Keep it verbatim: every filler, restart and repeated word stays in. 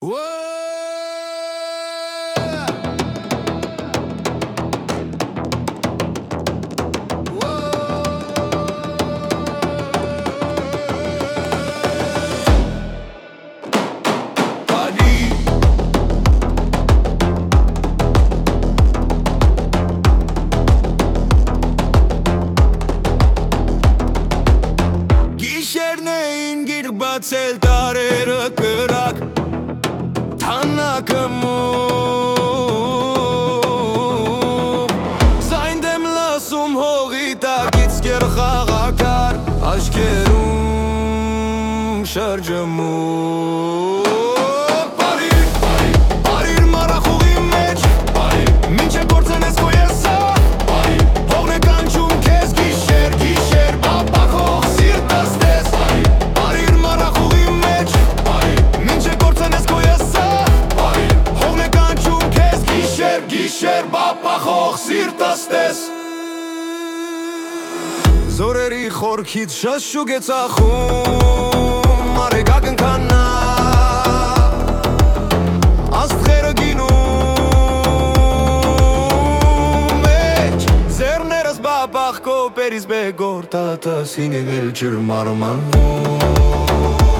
Բացել տարերը կրակ թաննակը մում Զայն դեմ լասում հողի տակից կեր խաղակար Աշկերում շրջմում Բարիր, բարիր, բարիր մարախուղի մեջ Բարիր, մինչ է գործենես քո եսա Բարիր, հողն է կանչում քեզ գիշեր, գիշեր բապախող սիրտս տես Բարիր Գիշեր բապախող սիրտս տես Զորերի խորքից շաշուկ է ծախում Արեգակ ընկանա Աստղերը գինում Մեջ ձեռներս բապախ կոպերիս բեգոր Տատս հինգել ջրմարմանում